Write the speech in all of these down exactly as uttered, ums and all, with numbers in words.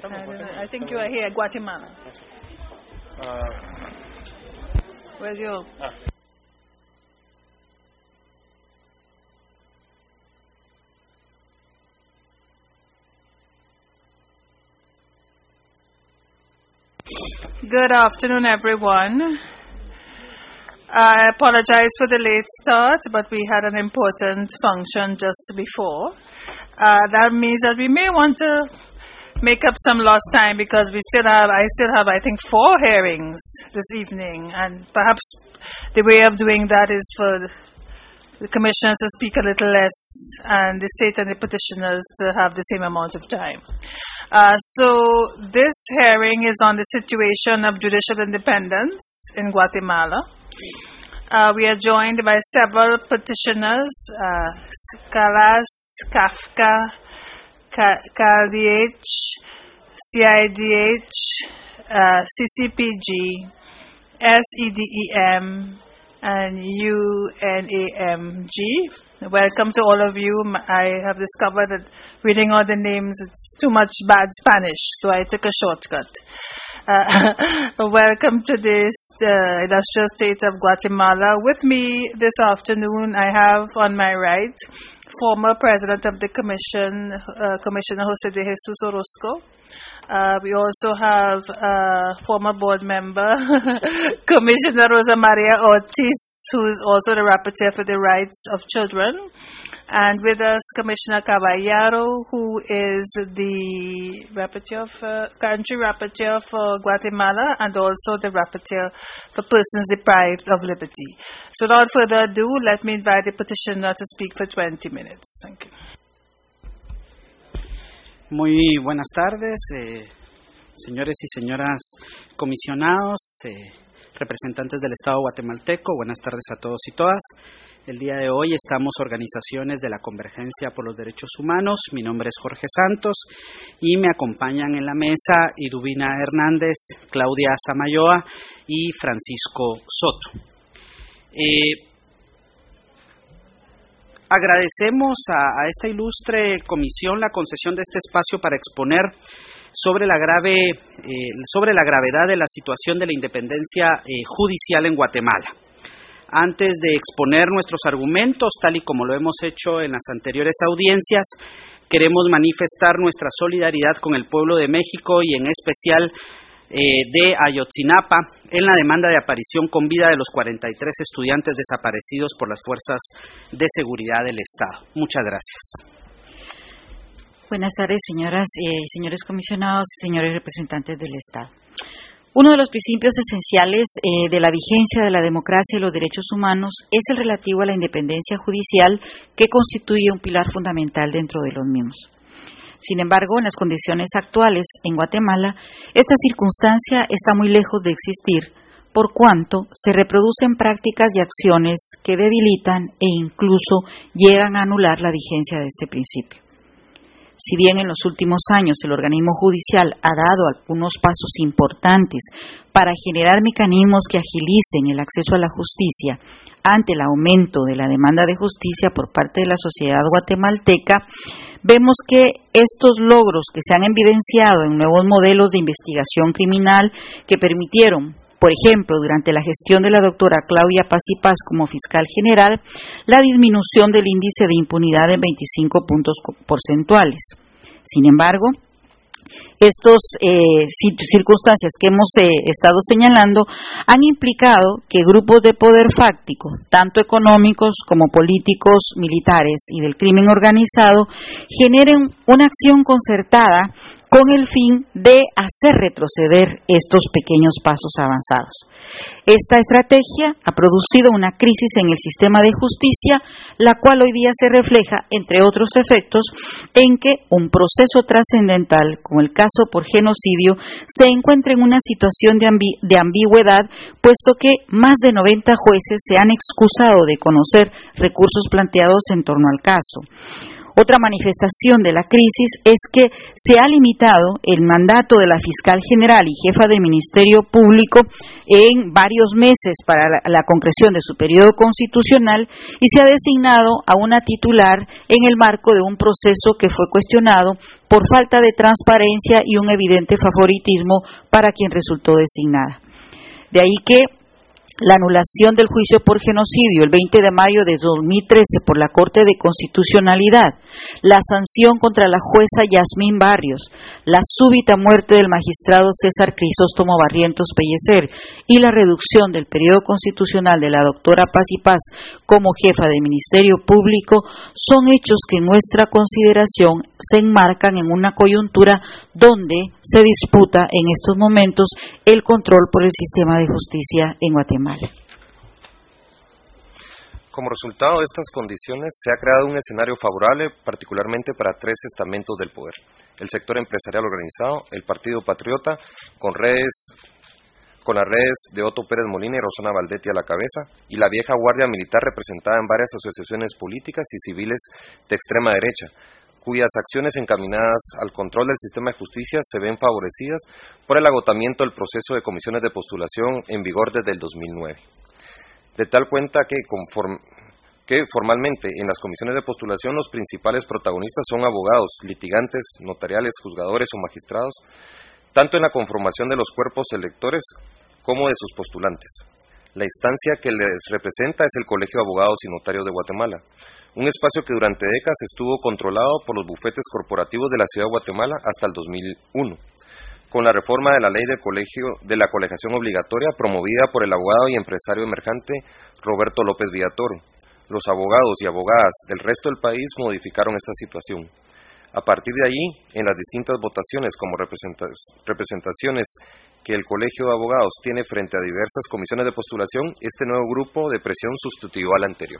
I, I think you are here, Guatemala. Uh, Where's your... ah. Good afternoon, everyone. I apologize for the late start, but we had an important function just before. Uh, that means that we may want to make up some lost time because we still have, I still have, I think, four hearings this evening, and perhaps the way of doing that is for the commissioners to speak a little less and the state and the petitioners to have the same amount of time. Uh, so this hearing is on the situation of judicial independence in Guatemala. Uh, we are joined by several petitioners, uh, Calas, Kafka, C A D H, C I D H, uh, C C P G, S E D E M, and U N A M G. Welcome to all of you. I have discovered that reading all the names, it's too much bad Spanish, so I took a shortcut. Uh, welcome to this uh, illustrious state of Guatemala. With me this afternoon, I have on my right former President of the Commission, uh, Commissioner Jose de Jesus Orozco. Uh, we also have uh, former board member, Commissioner Rosa Maria Ortiz, who is also the Rapporteur for the Rights of Children. And with us, Commissioner Caballero, who is the Rapporteur for, Country Rapporteur for Guatemala and also the Rapporteur for Persons Deprived of Liberty. So without further ado, let me invite the petitioner to speak for twenty minutes. Thank you. Muy buenas tardes, eh, señores y señoras comisionados, eh, representantes del Estado guatemalteco. Buenas tardes a todos y todas. El día de hoy estamos organizaciones de la Convergencia por los Derechos Humanos. Mi nombre es Jorge Santos y me acompañan en la mesa Idubina Hernández, Claudia Samayoa y Francisco Soto. Eh, Agradecemos a, a esta ilustre comisión la concesión de este espacio para exponer sobre la grave, eh, sobre la gravedad de la situación de la independencia eh, judicial en Guatemala. Antes de exponer nuestros argumentos, tal y como lo hemos hecho en las anteriores audiencias, queremos manifestar nuestra solidaridad con el pueblo de México y en especial Eh, de Ayotzinapa en la demanda de aparición con vida de los cuarenta y tres estudiantes desaparecidos por las fuerzas de seguridad del Estado. Muchas gracias. Buenas tardes, señoras y eh, señores comisionados, señores representantes del Estado. Uno de los principios esenciales eh, de la vigencia de la democracia y los derechos humanos es el relativo a la independencia judicial, que constituye un pilar fundamental dentro de los mismos. Sin embargo, en las condiciones actuales en Guatemala, esta circunstancia está muy lejos de existir, por cuanto se reproducen prácticas y acciones que debilitan e incluso llegan a anular la vigencia de este principio. Si bien en los últimos años el organismo judicial ha dado algunos pasos importantes para generar mecanismos que agilicen el acceso a la justicia ante el aumento de la demanda de justicia por parte de la sociedad guatemalteca, vemos que estos logros que se han evidenciado en nuevos modelos de investigación criminal que permitieron, por ejemplo, durante la gestión de la doctora Claudia Paz y Paz como fiscal general, la disminución del índice de impunidad en veinticinco puntos porcentuales. Sin embargo, estas eh, circunstancias que hemos eh, estado señalando han implicado que grupos de poder fáctico, tanto económicos como políticos, militares y del crimen organizado, generen una acción concertada con el fin de hacer retroceder estos pequeños pasos avanzados. Esta estrategia ha producido una crisis en el sistema de justicia, la cual hoy día se refleja, entre otros efectos, en que un proceso trascendental, como el caso por genocidio, se encuentra en una situación de, ambi- de ambigüedad, puesto que más de noventa jueces se han excusado de conocer recursos planteados en torno al caso. Otra manifestación de la crisis es que se ha limitado el mandato de la fiscal general y jefa del Ministerio Público en varios meses para la, la concreción de su periodo constitucional y se ha designado a una titular en el marco de un proceso que fue cuestionado por falta de transparencia y un evidente favoritismo para quien resultó designada. De ahí que la anulación del juicio por genocidio el veinte de mayo de dos mil trece por la Corte de Constitucionalidad, la sanción contra la jueza Yasmín Barrios, la súbita muerte del magistrado César Crisóstomo Barrientos Pellecer y la reducción del periodo constitucional de la doctora Paz y Paz como jefa del Ministerio Público son hechos que en nuestra consideración se enmarcan en una coyuntura donde se disputa en estos momentos el control por el sistema de justicia en Guatemala. Como resultado de estas condiciones, se ha creado un escenario favorable particularmente para tres estamentos del poder: el sector empresarial organizado, el Partido Patriota, con redes, con las redes de Otto Pérez Molina y Rosana Valdetti a la cabeza, y la vieja guardia militar representada en varias asociaciones políticas y civiles de extrema derecha, cuyas acciones encaminadas al control del sistema de justicia se ven favorecidas por el agotamiento del proceso de comisiones de postulación en vigor desde el dos mil nueve. De tal cuenta que, conforme, que formalmente en las comisiones de postulación los principales protagonistas son abogados, litigantes, notariales, juzgadores o magistrados, tanto en la conformación de los cuerpos electores como de sus postulantes. La instancia que les representa es el Colegio de Abogados y Notarios de Guatemala, un espacio que durante décadas estuvo controlado por los bufetes corporativos de la Ciudad de Guatemala hasta el dos mil uno, con la reforma de la ley del colegio de la colegiación obligatoria promovida por el abogado y empresario emergente Roberto López Villatoro. Los abogados y abogadas del resto del país modificaron esta situación. A partir de allí, en las distintas votaciones como representaciones que el Colegio de Abogados tiene frente a diversas comisiones de postulación, este nuevo grupo de presión sustituyó al anterior.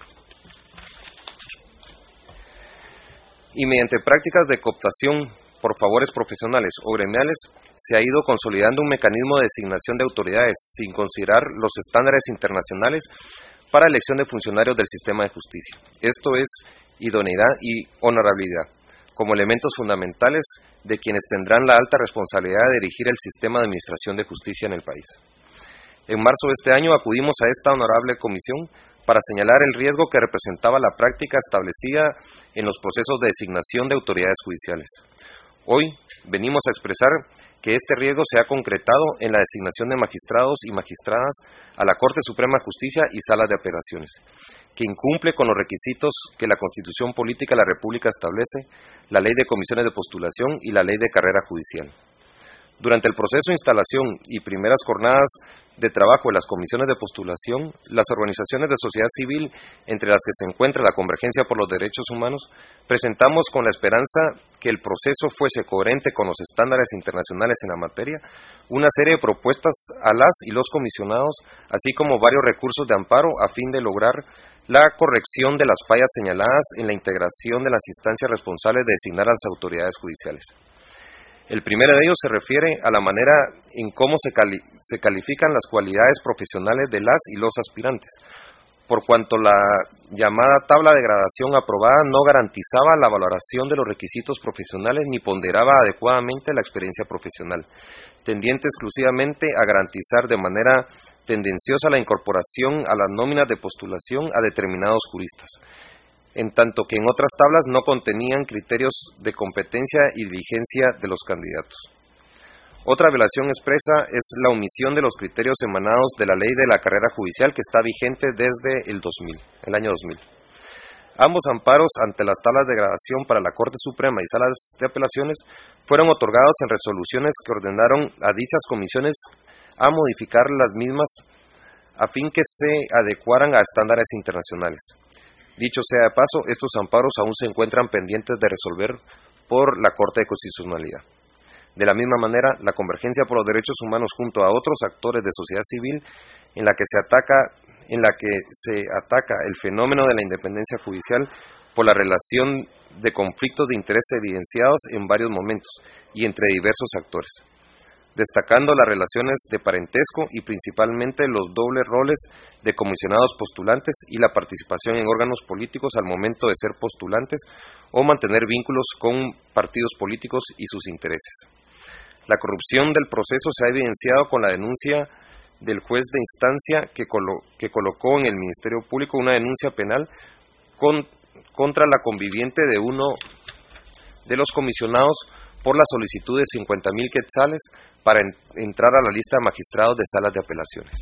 Y mediante prácticas de cooptación por favores profesionales o gremiales, se ha ido consolidando un mecanismo de designación de autoridades sin considerar los estándares internacionales para elección de funcionarios del sistema de justicia. Esto es idoneidad y honorabilidad, como elementos fundamentales de quienes tendrán la alta responsabilidad de dirigir el sistema de administración de justicia en el país. En marzo de este año acudimos a esta honorable comisión para señalar el riesgo que representaba la práctica establecida en los procesos de designación de autoridades judiciales. Hoy venimos a expresar que este riesgo se ha concretado en la designación de magistrados y magistradas a la Corte Suprema de Justicia y salas de apelaciones, que incumple con los requisitos que la Constitución Política de la República establece, la Ley de Comisiones de Postulación y la Ley de Carrera Judicial. Durante el proceso de instalación y primeras jornadas de trabajo de las comisiones de postulación, las organizaciones de sociedad civil, entre las que se encuentra la Convergencia por los Derechos Humanos, presentamos con la esperanza que el proceso fuese coherente con los estándares internacionales en la materia, una serie de propuestas a las y los comisionados, así como varios recursos de amparo a fin de lograr la corrección de las fallas señaladas en la integración de las instancias responsables de designar a las autoridades judiciales. El primero de ellos se refiere a la manera en cómo se, cali se califican las cualidades profesionales de las y los aspirantes, por cuanto la llamada tabla de gradación aprobada no garantizaba la valoración de los requisitos profesionales ni ponderaba adecuadamente la experiencia profesional, tendiente exclusivamente a garantizar de manera tendenciosa la incorporación a las nóminas de postulación a determinados juristas, en tanto que en otras tablas no contenían criterios de competencia y diligencia de los candidatos. Otra violación expresa es la omisión de los criterios emanados de la Ley de la Carrera Judicial, que está vigente desde el dos mil, el año dos mil. Ambos amparos ante las tablas de gradación para la Corte Suprema y salas de apelaciones fueron otorgados en resoluciones que ordenaron a dichas comisiones a modificar las mismas a fin que se adecuaran a estándares internacionales. Dicho sea de paso, estos amparos aún se encuentran pendientes de resolver por la Corte de Constitucionalidad. De la misma manera, la Convergencia por los Derechos Humanos junto a otros actores de sociedad civil en la que se ataca, en la que se ataca el fenómeno de la independencia judicial por la relación de conflictos de interés evidenciados en varios momentos y entre diversos actores. destacando las relaciones de parentesco y principalmente los dobles roles de comisionados postulantes y la participación en órganos políticos al momento de ser postulantes o mantener vínculos con partidos políticos y sus intereses. La corrupción del proceso se ha evidenciado con la denuncia del juez de instancia que, colo- que colocó en el Ministerio Público una denuncia penal con, contra la conviviente de uno de los comisionados por la solicitud de cincuenta mil quetzales para en, entrar a la lista de magistrados de salas de apelaciones.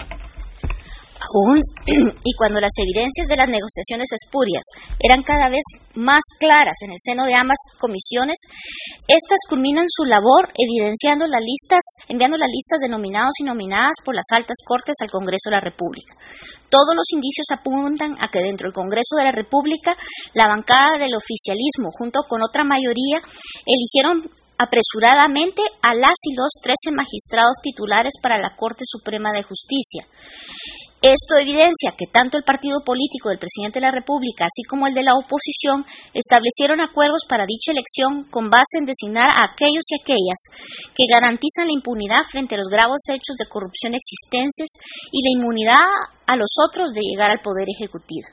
Aún, y cuando las evidencias de las negociaciones espurias eran cada vez más claras en el seno de ambas comisiones, estas culminan su labor evidenciando las listas, enviando las listas de nominados y nominadas por las altas cortes al Congreso de la República. Todos los indicios apuntan a que dentro del Congreso de la República, la bancada del oficialismo, junto con otra mayoría, eligieron apresuradamente a las y los trece magistrados titulares para la Corte Suprema de Justicia. Esto evidencia que tanto el partido político del presidente de la República, así como el de la oposición, establecieron acuerdos para dicha elección con base en designar a aquellos y aquellas que garantizan la impunidad frente a los graves hechos de corrupción existentes y la inmunidad a los otros de llegar al Poder Ejecutivo.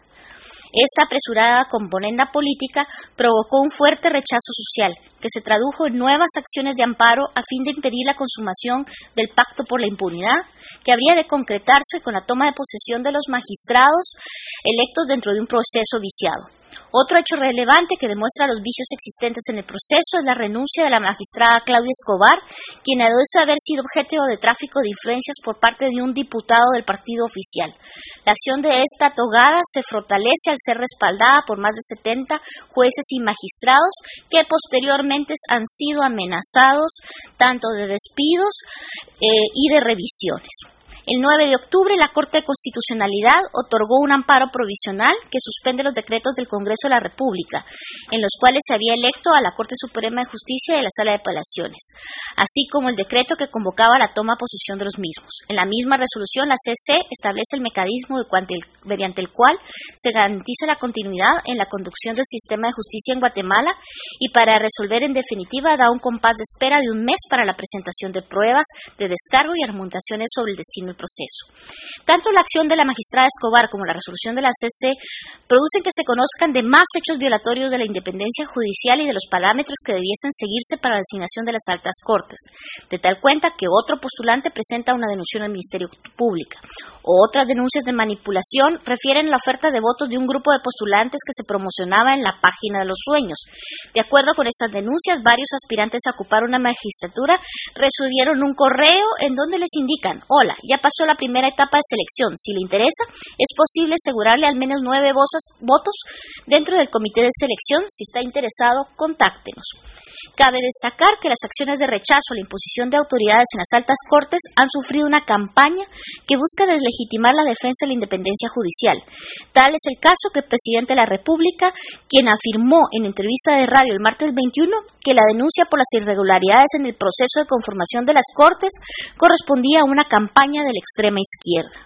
Esta apresurada componenda política provocó un fuerte rechazo social, que se tradujo en nuevas acciones de amparo a fin de impedir la consumación del pacto por la impunidad, que habría de concretarse con la toma de posesión de los magistrados electos dentro de un proceso viciado. Otro hecho relevante que demuestra los vicios existentes en el proceso es la renuncia de la magistrada Claudia Escobar, quien aduce haber sido objeto de tráfico de influencias por parte de un diputado del partido oficial. La acción de esta togada se fortalece al ser respaldada por más de setenta jueces y magistrados que posteriormente han sido amenazados tanto de despidos eh, y de revisiones. El nueve de octubre, la Corte de Constitucionalidad otorgó un amparo provisional que suspende los decretos del Congreso de la República, en los cuales se había electo a la Corte Suprema de Justicia y a la Sala de Apelaciones, así como el decreto que convocaba la toma de posesión de los mismos. En la misma resolución, la C C establece el mecanismo de cuante, mediante el cual se garantiza la continuidad en la conducción del sistema de justicia en Guatemala y para resolver en definitiva da un compás de espera de un mes para la presentación de pruebas de descargo y argumentaciones sobre el destino del proceso. Tanto la acción de la magistrada Escobar como la resolución de la C C producen que se conozcan de más hechos violatorios de la independencia judicial y de los parámetros que debiesen seguirse para la designación de las altas cortes, de tal cuenta que otro postulante presenta una denuncia al Ministerio Público. Otras denuncias de manipulación refieren a la oferta de votos de un grupo de postulantes que se promocionaba en la página de los sueños. De acuerdo con estas denuncias, varios aspirantes a ocupar una magistratura recibieron un correo en donde les indican: hola, ya pasó la primera etapa de selección. Si le interesa, es posible asegurarle al menos nueve votos dentro del comité de selección. Si está interesado, contáctenos. Cabe destacar que las acciones de rechazo a la imposición de autoridades en las altas cortes han sufrido una campaña que busca deslegitimar la defensa de la independencia judicial. Tal es el caso que el presidente de la República, quien afirmó en entrevista de radio el martes veintiuno que la denuncia por las irregularidades en el proceso de conformación de las cortes correspondía a una campaña de la extrema izquierda.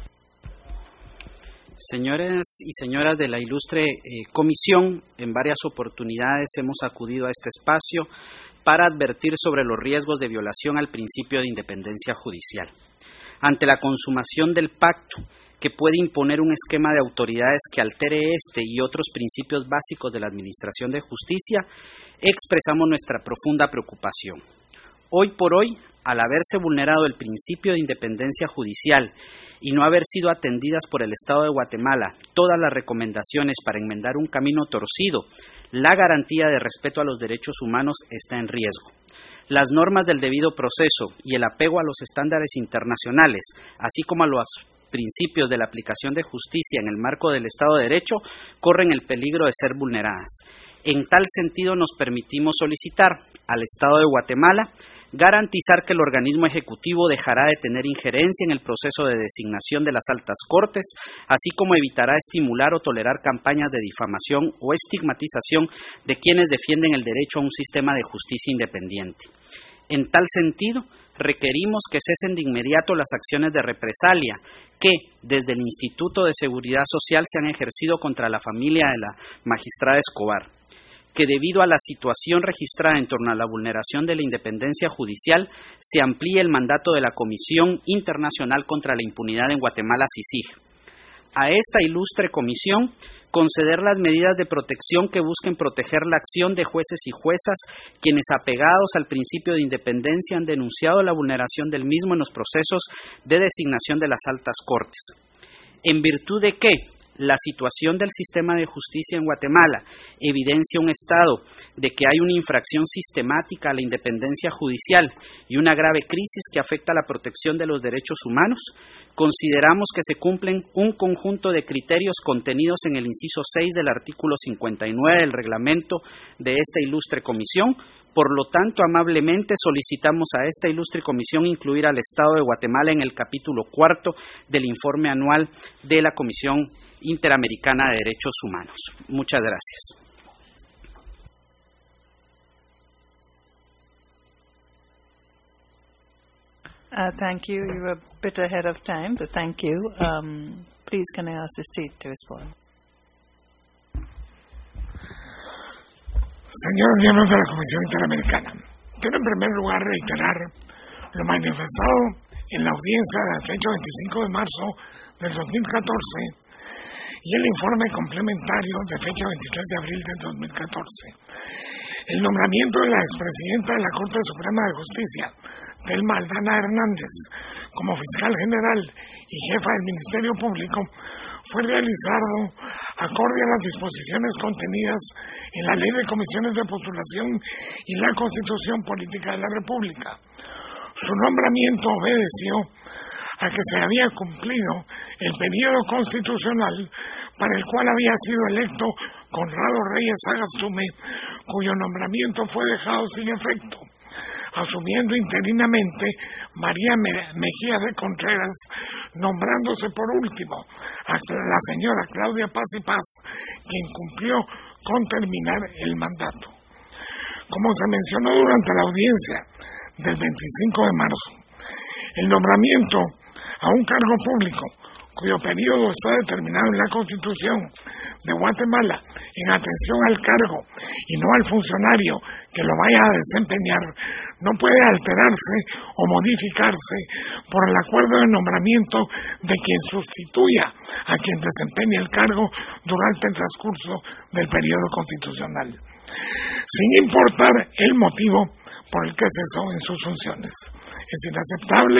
Señores y señoras de la ilustre eh, comisión, en varias oportunidades hemos acudido a este espacio para advertir sobre los riesgos de violación al principio de independencia judicial. Ante la consumación del pacto, que puede imponer un esquema de autoridades que altere este y otros principios básicos de la administración de justicia, expresamos nuestra profunda preocupación. Hoy por hoy, al haberse vulnerado el principio de independencia judicial y no haber sido atendidas por el Estado de Guatemala todas las recomendaciones para enmendar un camino torcido, la garantía de respeto a los derechos humanos está en riesgo. Las normas del debido proceso y el apego a los estándares internacionales, así como a los principios de la aplicación de justicia en el marco del Estado de Derecho, corren el peligro de ser vulneradas. En tal sentido, nos permitimos solicitar al Estado de Guatemala garantizar que el organismo ejecutivo dejará de tener injerencia en el proceso de designación de las altas cortes, así como evitará estimular o tolerar campañas de difamación o estigmatización de quienes defienden el derecho a un sistema de justicia independiente. En tal sentido, requerimos que cesen de inmediato las acciones de represalia que, desde el Instituto de Seguridad Social, se han ejercido contra la familia de la magistrada Escobar. que debido a la situación registrada en torno a la vulneración de la independencia judicial, se amplíe el mandato de la Comisión Internacional contra la Impunidad en Guatemala, C I C I G. A esta ilustre comisión conceder las medidas de protección que busquen proteger la acción de jueces y juezas, quienes apegados al principio de independencia han denunciado la vulneración del mismo en los procesos de designación de las altas cortes. En virtud de que la situación del sistema de justicia en Guatemala evidencia un estado de que hay una infracción sistemática a la independencia judicial y una grave crisis que afecta a la protección de los derechos humanos, consideramos que se cumplen un conjunto de criterios contenidos en el inciso seis del artículo cincuenta y nueve del reglamento de esta ilustre comisión. Por lo tanto, amablemente solicitamos a esta ilustre comisión incluir al Estado de Guatemala en el capítulo cuarto del informe anual de la Comisión Interamericana de Derechos Humanos. Muchas gracias. Uh, thank you. You were a bit ahead of time, but thank you. Um, please, can I ask the State to respond? Señores miembros de la Comisión Interamericana, quiero en primer lugar reiterar lo manifestado en la audiencia de la fecha veinticinco de marzo del dos mil catorce y el informe complementario de fecha veintitrés de abril del dos mil catorce. El nombramiento de la expresidenta de la Corte Suprema de Justicia, Thelma Aldana Hernández, como fiscal general y jefa del Ministerio Público fue realizado acorde a las disposiciones contenidas en la Ley de Comisiones de Postulación y la Constitución Política de la República. Su nombramiento obedeció a que se había cumplido el periodo constitucional para el cual había sido electo Conrado Reyes Sagastume, cuyo nombramiento fue dejado sin efecto, asumiendo interinamente María Mejía de Contreras, nombrándose por último a la señora Claudia Paz y Paz, quien cumplió con terminar el mandato. Como se mencionó durante la audiencia del veinticinco de marzo, el nombramiento a un cargo público cuyo periodo está determinado en la Constitución de Guatemala en atención al cargo y no al funcionario que lo vaya a desempeñar, no puede alterarse o modificarse por el acuerdo de nombramiento de quien sustituya a quien desempeñe el cargo durante el transcurso del periodo constitucional, sin importar el motivo por el que cesó en sus funciones. Es inaceptable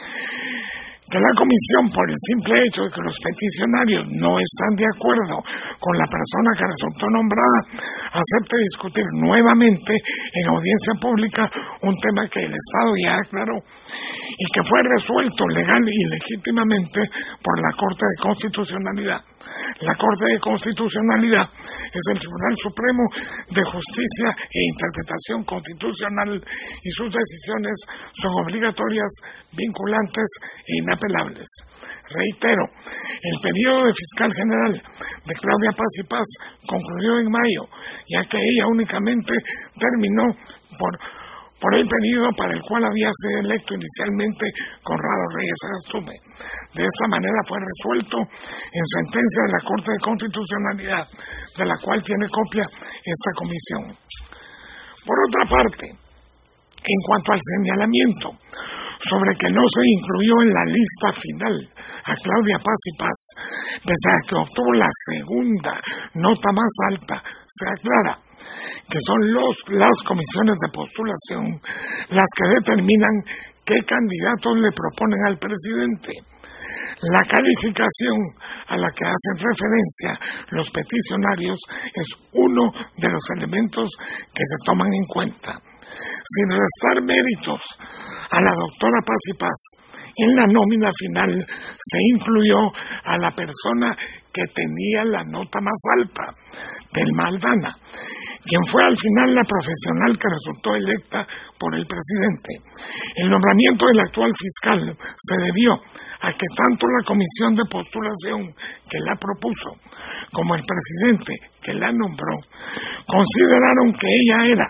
que la comisión, por el simple hecho de que los peticionarios no están de acuerdo con la persona que resultó nombrada, acepte discutir nuevamente en audiencia pública un tema que el Estado ya aclaró y que fue resuelto legal y legítimamente por la Corte de Constitucionalidad. La Corte de Constitucionalidad es el Tribunal Supremo de Justicia e Interpretación Constitucional y sus decisiones son obligatorias, vinculantes e inapelables. Reitero, el periodo de fiscal general de Claudia Paz y Paz concluyó en mayo, ya que ella únicamente terminó por por el periodo para el cual había sido electo inicialmente Conrado Reyes Sagastume. De esta manera fue resuelto en sentencia de la Corte de Constitucionalidad, de la cual tiene copia esta comisión. Por otra parte, en cuanto al señalamiento sobre que no se incluyó en la lista final a Claudia Paz y Paz, pese a que obtuvo la segunda nota más alta, se aclara que son los, las comisiones de postulación las que determinan qué candidatos le proponen al presidente. La calificación a la que hacen referencia los peticionarios es uno de los elementos que se toman en cuenta. Sin restar méritos a la doctora Paz y Paz, en la nómina final se incluyó a la persona que tenía la nota más alta, Thelma Aldana, quien fue al final la profesional que resultó electa por el presidente. El nombramiento del actual fiscal se debió a que tanto la comisión de postulación que la propuso como el presidente que la nombró consideraron que ella era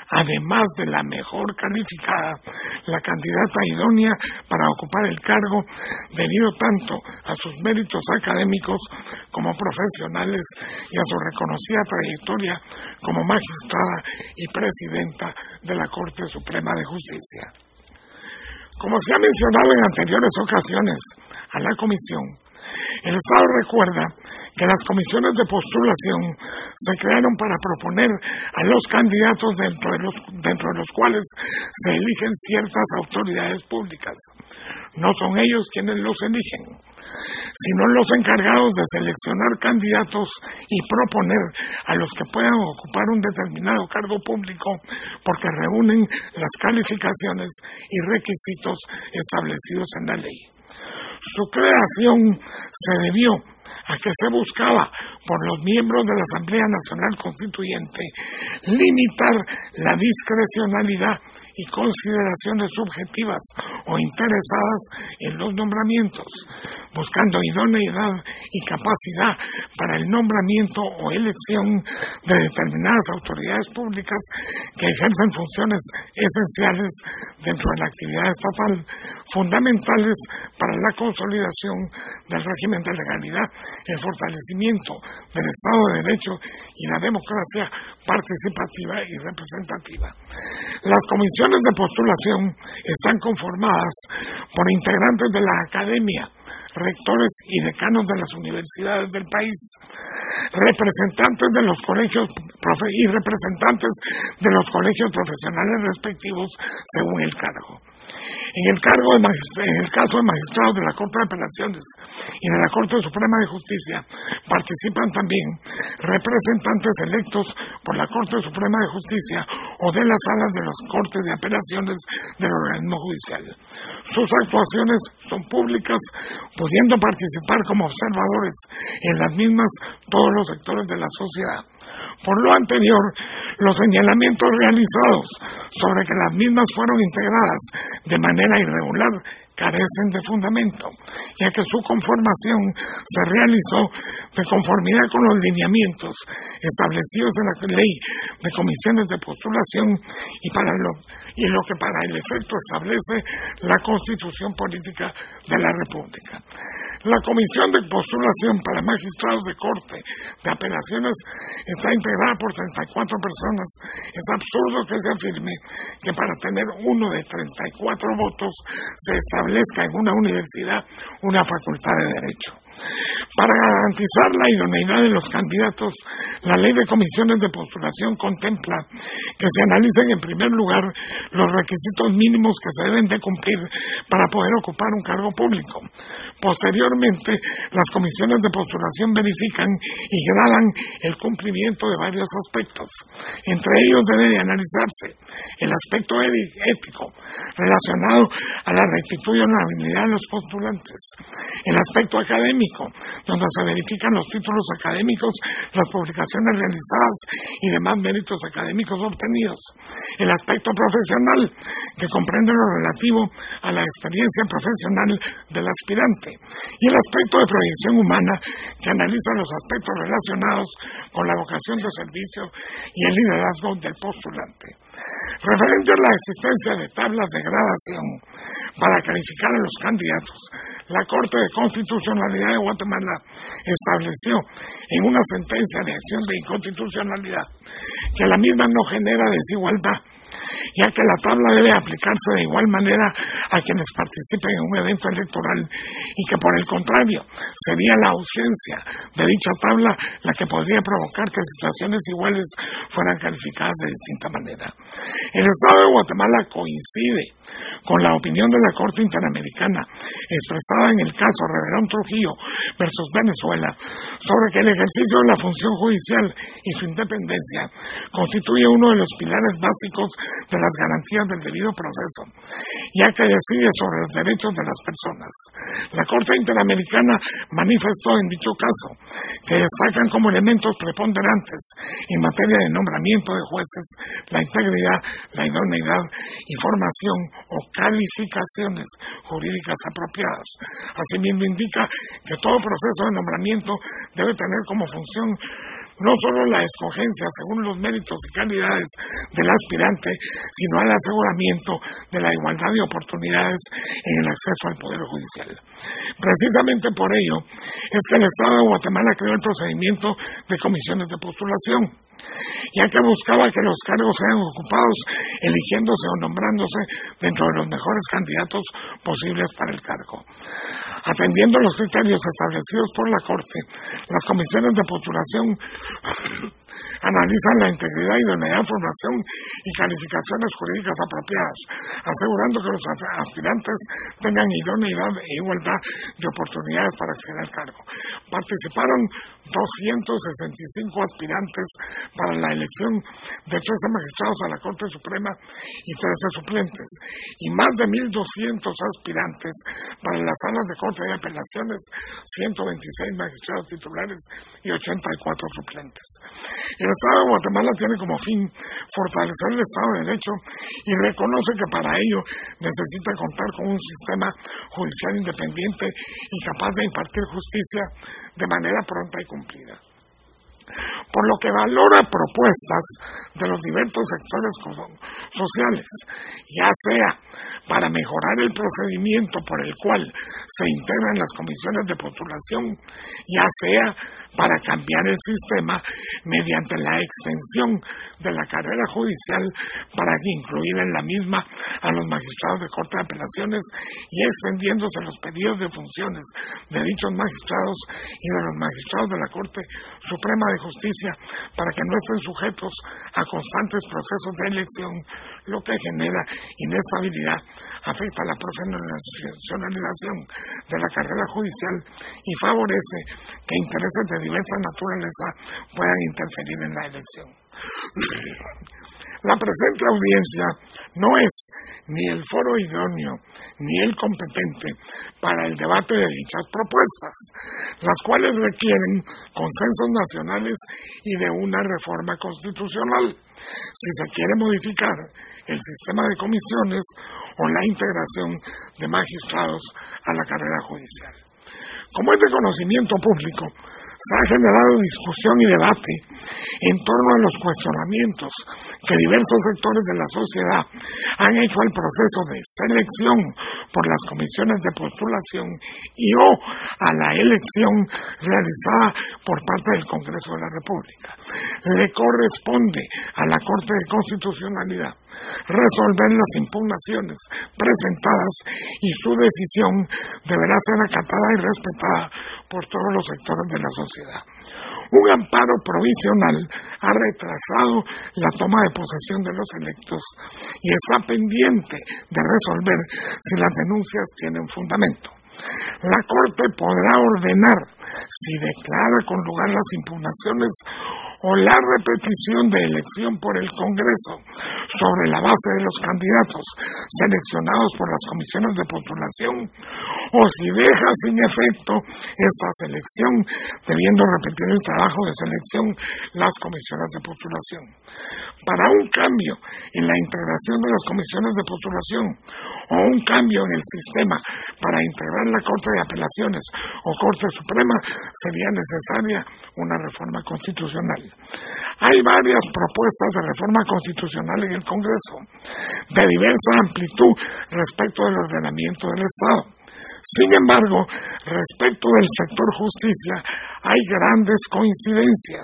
además de la mejor calificada, la candidata idónea para ocupar el cargo debido tanto a sus méritos académicos como profesionales y a su reconocida trayectoria como magistrada y presidenta de la Corte Suprema de Justicia. Como se ha mencionado en anteriores ocasiones a la Comisión, el Estado recuerda que las comisiones de postulación se crearon para proponer a los candidatos dentro de los, dentro de los cuales se eligen ciertas autoridades públicas. No son ellos quienes los eligen, sino los encargados de seleccionar candidatos y proponer a los que puedan ocupar un determinado cargo público porque reúnen las calificaciones y requisitos establecidos en la ley. Su creación se debió a que se buscaba por los miembros de la Asamblea Nacional Constituyente limitar la discrecionalidad y consideraciones subjetivas o interesadas en los nombramientos, buscando idoneidad y capacidad para el nombramiento o elección de determinadas autoridades públicas que ejercen funciones esenciales dentro de la actividad estatal, fundamentales para la consolidación del régimen de legalidad, el fortalecimiento del Estado de Derecho y la democracia participativa y representativa. Las comisiones de postulación están conformadas por integrantes de la academia, rectores y decanos de las universidades del país, representantes de los colegios y representantes de los colegios profesionales respectivos según el cargo. En el, cargo de en el caso de magistrados de la Corte de Apelaciones y de la Corte Suprema de Justicia participan también representantes electos por la Corte Suprema de Justicia o de las salas de las Cortes de Apelaciones del organismo judicial. Sus actuaciones son públicas, pudiendo participar como observadores en las mismas todos los sectores de la sociedad. Por lo anterior, los señalamientos realizados sobre que las mismas fueron integradas de manera irregular carecen de fundamento, ya que su conformación se realizó de conformidad con los lineamientos establecidos en la ley de comisiones de postulación y, para lo, y lo que para el efecto establece la Constitución Política de la República. La Comisión de Postulación para Magistrados de Corte de Apelaciones está integrada por treinta y cuatro personas. Es absurdo que se afirme que para tener uno de treinta y cuatro votos se establezca en una universidad una facultad de Derecho. Para garantizar la idoneidad de los candidatos, la Ley de Comisiones de Postulación contempla que se analicen en primer lugar los requisitos mínimos que se deben de cumplir para poder ocupar un cargo público. Posteriormente, las comisiones de postulación verifican y gradan el cumplimiento de varios aspectos. Entre ellos debe de analizarse el aspecto ético relacionado a la rectitud y honorabilidad de los postulantes, el aspecto académico, donde se verifican los títulos académicos, las publicaciones realizadas y demás méritos académicos obtenidos, el aspecto profesional, que comprende lo relativo a la experiencia profesional del aspirante, y el aspecto de proyección humana, que analiza los aspectos relacionados con la vocación de servicio y el liderazgo del postulante. Referente a la existencia de tablas de gradación para calificar a los candidatos, la Corte de Constitucionalidad de Guatemala estableció en una sentencia de acción de inconstitucionalidad que la misma no genera desigualdad, ya que la tabla debe aplicarse de igual manera a quienes participen en un evento electoral y que por el contrario sería la ausencia de dicha tabla la que podría provocar que situaciones iguales fueran calificadas de distinta manera. El Estado de Guatemala coincide con la opinión de la Corte Interamericana expresada en el caso Reverón Trujillo versus Venezuela sobre que el ejercicio de la función judicial y su independencia constituye uno de los pilares básicos de las garantías del debido proceso, ya que decide sobre los derechos de las personas. La Corte Interamericana manifestó en dicho caso que destacan como elementos preponderantes en materia de nombramiento de jueces la integridad, la idoneidad y formación o calificaciones jurídicas apropiadas. Asimismo indica que todo proceso de nombramiento debe tener como función no solo la escogencia según los méritos y calidades del aspirante, sino al aseguramiento de la igualdad de oportunidades en el acceso al Poder Judicial. Precisamente por ello es que el Estado de Guatemala creó el procedimiento de comisiones de postulación, ya que buscaba que los cargos sean ocupados eligiéndose o nombrándose dentro de los mejores candidatos posibles para el cargo. Atendiendo los criterios establecidos por la Corte, las comisiones de postulación analizan la integridad, idoneidad, formación y calificaciones jurídicas apropiadas, asegurando que los aspirantes tengan idoneidad e igualdad de oportunidades para acceder al cargo. Participaron doscientos sesenta y cinco aspirantes para la elección de trece magistrados a la Corte Suprema y trece suplentes, y más de mil doscientos aspirantes para las salas de Corte de Apelaciones, ciento veintiséis magistrados titulares y ochenta y cuatro suplentes. El Estado de Guatemala tiene como fin fortalecer el Estado de Derecho y reconoce que para ello necesita contar con un sistema judicial independiente y capaz de impartir justicia de manera pronta y cumplida. Por lo que valora propuestas de los diversos sectores sociales, ya sea para mejorar el procedimiento por el cual se integran las comisiones de postulación, ya sea para cambiar el sistema mediante la extensión de la carrera judicial para incluir en la misma a los magistrados de Corte de Apelaciones y extendiéndose los periodos de funciones de dichos magistrados y de los magistrados de la Corte Suprema de Justicia para que no estén sujetos a constantes procesos de elección, lo que genera inestabilidad, afecta la profesionalización de la carrera judicial y favorece que intereses de diversa naturaleza puedan interferir en la elección. La presente audiencia no es ni el foro idóneo ni el competente para el debate de dichas propuestas, las cuales requieren consensos nacionales y de una reforma constitucional si se quiere modificar el sistema de comisiones o la integración de magistrados a la carrera judicial. Como es de conocimiento público, se ha generado discusión y debate en torno a los cuestionamientos que diversos sectores de la sociedad han hecho al proceso de selección por las comisiones de postulación y o a la elección realizada por parte del Congreso de la República. Le corresponde a la Corte de Constitucionalidad resolver las impugnaciones presentadas y su decisión deberá ser acatada y respetada por todos los sectores de la sociedad. Un amparo provisional ha retrasado la toma de posesión de los electos y está pendiente de resolver si las denuncias tienen fundamento. La Corte podrá ordenar si declara con lugar las impugnaciones o la repetición de elección por el Congreso sobre la base de los candidatos seleccionados por las comisiones de postulación o si deja sin efecto esta selección debiendo repetir el trabajo de selección las comisiones de postulación. Para un cambio en la integración de las comisiones de postulación o un cambio en el sistema para integrar la Corte de Apelaciones o Corte Suprema sería necesaria una reforma constitucional. Hay varias propuestas de reforma constitucional en el Congreso, de diversa amplitud respecto del ordenamiento del Estado. Sin embargo, respecto del sector justicia, hay grandes coincidencias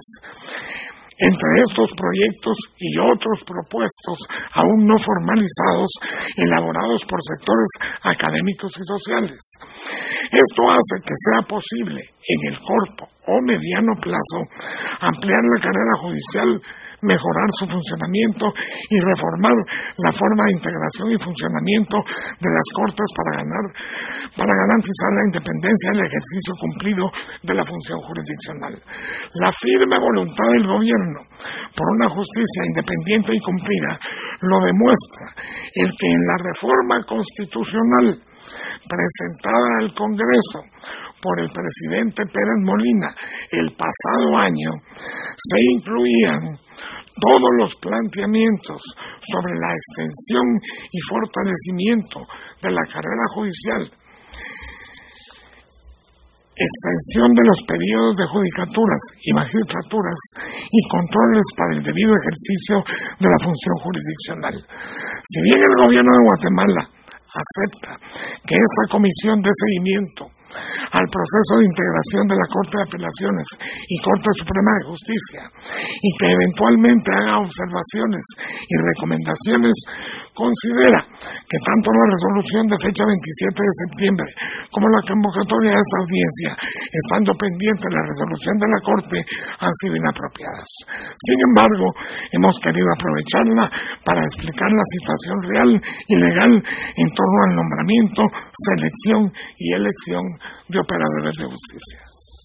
entre estos proyectos y otros propuestos aún no formalizados, elaborados por sectores académicos y sociales. Esto hace que sea posible, en el corto o mediano plazo, ampliar la carrera judicial, mejorar su funcionamiento y reformar la forma de integración y funcionamiento de las Cortes para ganar, para garantizar la independencia y el ejercicio cumplido de la función jurisdiccional. La firme voluntad del gobierno por una justicia independiente y cumplida lo demuestra el que en la reforma constitucional presentada al Congreso por el presidente Pérez Molina el pasado año, se incluían todos los planteamientos sobre la extensión y fortalecimiento de la carrera judicial extensión de los periodos de judicaturas y magistraturas y controles para el debido ejercicio de la función jurisdiccional. Si bien el gobierno de Guatemala acepta que esta comisión de seguimiento al proceso de integración de la Corte de Apelaciones y Corte Suprema de Justicia y que eventualmente haga observaciones y recomendaciones, considera que tanto la resolución de fecha veintisiete de septiembre como la convocatoria de esta audiencia, estando pendiente de la resolución de la Corte, han sido inapropiadas. Sin embargo, hemos querido aprovecharla para explicar la situación real y legal en torno al nombramiento, selección y elección de operadores de justicia.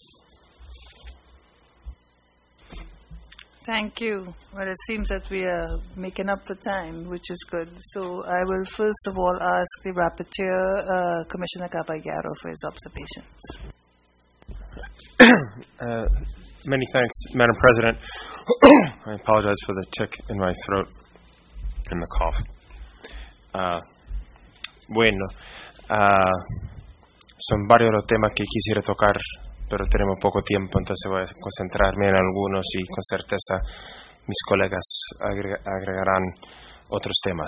Thank you. Well, it seems that we are making up for time, which is good. So I will first of all ask the rapporteur, uh, Commissioner Caballero, for his observations. uh, many thanks, Madam President. I apologize for the tick in my throat and the cough. Uh, bueno, uh, son varios los temas que quisiera tocar, pero tenemos poco tiempo, entonces voy a concentrarme en algunos y con certeza mis colegas agregarán otros temas.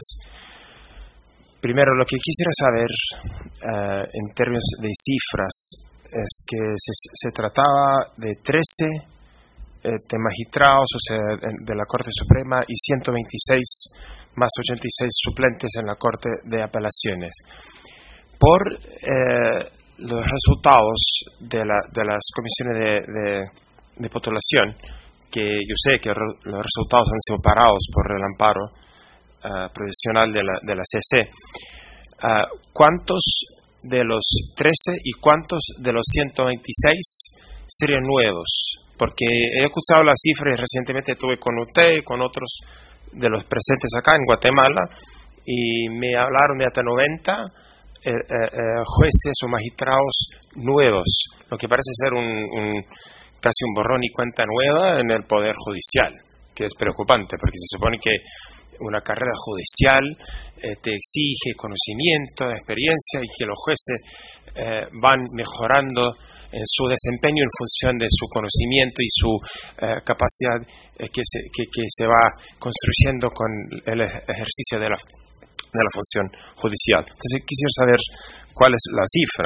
Primero, lo que quisiera saber uh, en términos de cifras es que se, se trataba de trece eh, de magistrados, o sea, de la Corte Suprema, y ciento veintiséis más ochenta y seis suplentes en la Corte de Apelaciones. Por eh, los resultados de, la, de las comisiones de, de, de postulación, que yo sé que re, los resultados han sido parados por el amparo uh, provisional de la, de la C C, uh, ¿cuántos de los trece y cuántos de los ciento veintiséis serían nuevos? Porque he escuchado las cifras y recientemente estuve con usted y con otros de los presentes acá en Guatemala y me hablaron de hasta noventa Eh, eh, eh, jueces o magistrados nuevos, lo que parece ser un, un casi un borrón y cuenta nueva en el Poder Judicial, que es preocupante porque se supone que una carrera judicial eh, te exige conocimiento, experiencia y que los jueces eh, van mejorando en su desempeño en función de su conocimiento y su eh, capacidad eh, que, se, que, que se va construyendo con el ejercicio de la de la función judicial. Entonces quisiera saber cuál es la cifra.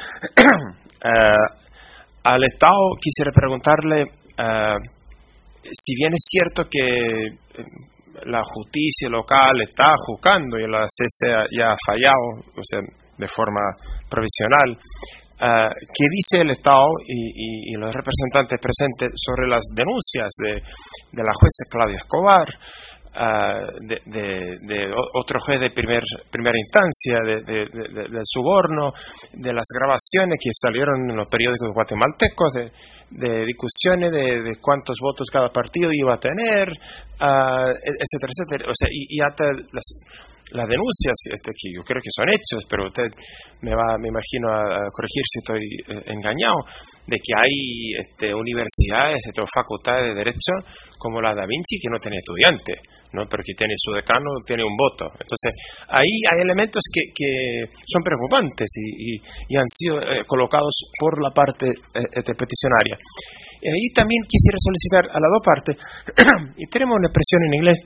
uh, al Estado quisiera preguntarle uh, si bien es cierto que la justicia local está juzgando y la C C ya ha fallado, o sea, de forma provisional, uh, ¿qué dice el Estado y, y, y los representantes presentes sobre las denuncias de, de la jueza Claudia Escobar, Uh, de, de, de otro juez de primer, primera instancia, de, de, de, de suborno, de las grabaciones que salieron en los periódicos guatemaltecos, de, de discusiones de, de cuántos votos cada partido iba a tener, uh, etcétera, etcétera. O sea, y, y hasta las, las denuncias, este, que yo creo que son hechos, pero usted me va, me imagino, a, a corregir si estoy eh, engañado, de que hay este, universidades este, o facultades de Derecho como la Da Vinci que no tiene estudiantes, ¿no? Porque tiene su decano, tiene un voto. Entonces, ahí hay elementos que, que son preocupantes y, y, y han sido eh, colocados por la parte eh, este, peticionaria. Y ahí también quisiera solicitar a las dos partes, y tenemos una expresión en inglés